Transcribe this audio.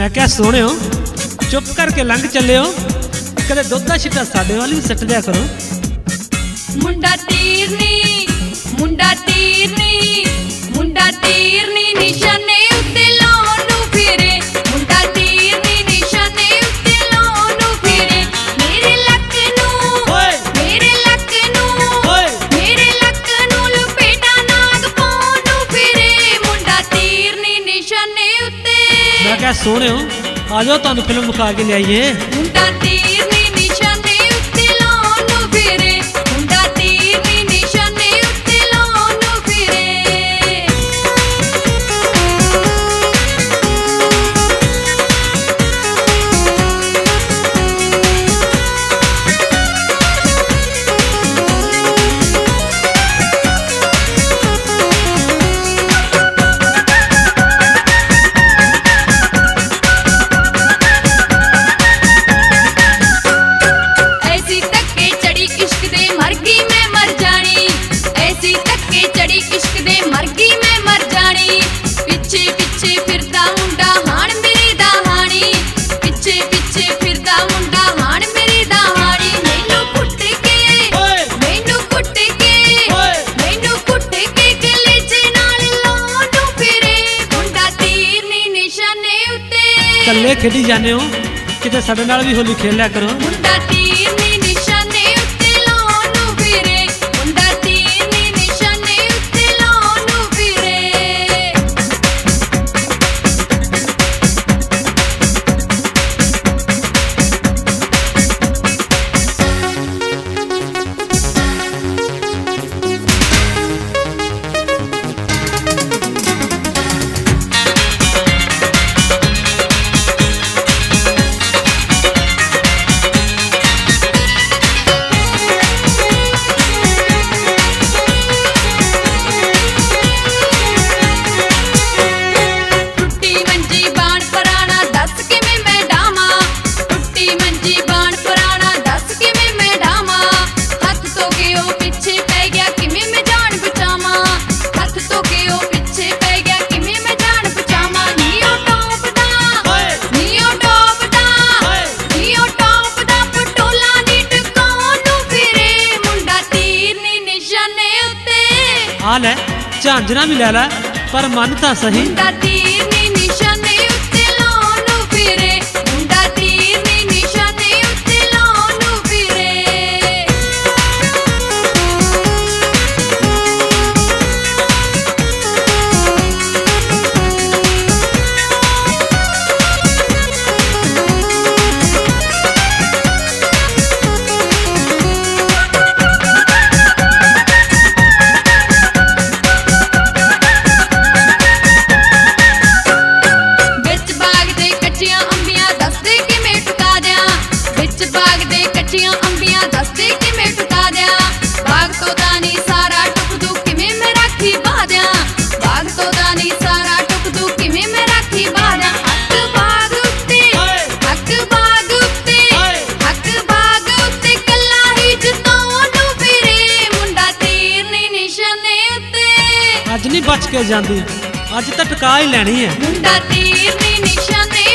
मैं क्या सोने हो चुप करके लंघ चले हो, कदे दुध दा छिट्टा साडे वाली भी सट दिया करो। मुंडा तीरनी मुंडा तीरनी मुंडा तीरनी निशाने उत्ते लाउण नूं फिरे, मुंडा तीरनी निशाने उत्ते लाउण नूं फिरे। मेरे लक नूं लपेटा नाग पाउण नूं फिरे, मुंडा तीरनी निशाने उत्ते। मैं क्या सोने हो आ जाओ तुहानू फिल्म दिखा के लियाइए। मुंडा तीरनी निशाने उत्ते लाउण नूं फिरे, मुंडा तीरनी निशाने उत्ते लाउण नूं फिरे। ऐसी तक्के चढ़ी इश्क दे मरगी मैं मर जानी, ऐसी तक्के चढ़ी इश्क दे मरगी मैं मर जानी। पिछे पिछे फिरदा मुंडा हाण मेरी दहानी, पिछे पिछे फिरदा मुंडा हाण मेरी दहानी। मैनू कुट के कलेजे नाल लाउण नूं फिरे, मुंडा तीरनी निशाने उत्ते। कल्ले खेडी जाने हो किते साडे नाल भी होली खेल लिया करो। मुंडा तीरनी निशाने उत्ते लाउण नूं फिरे, मुंडा तीरनी निशाने उत्ते लाउण नूं फिरे। टुट्टी मंजी बाण पराना दस किवें मैं डावां, टुट्टी मंजी बाण पराना दस किवें मैं डावां। हथ तो गयो पिछे पै गया किवें मैं जान बचावां, हथ तो गयो पिछे पै गया किवें मैं जान बचावां। नीओ टॉपदा पटोला नी टकाउण नूं फिरे, मुंडा तीरनी निशाने उत्ते। आ ले झांझना भी लै लै पर मन तां सही। मुंडा तीरनी निशाने उत्ते लाउण नूं फिरे, मुंडा तीरनी निशाने उत्ते लाउण नूं फिरे। विच बाग दे कच्चियां अंबियां दसदे किवें टुका दियां, विच बाग दे कच्चियां अंबियां दसदे किवें टुका दियां। बाग तो दानी सारा टुक दू किवें मैं राखी बाह दियां, बाग तो दानी सारा टुक दू किवें मैं राखी बाह दियां। हक बाग उत्ते कल्ला ही जताउण नूं फिरे, मुंडा तीरनी निशाने उत्ते। अज नहीं बच के जांदी, अज तां टका ही लैनी है। मुंडा तीरनी निशाने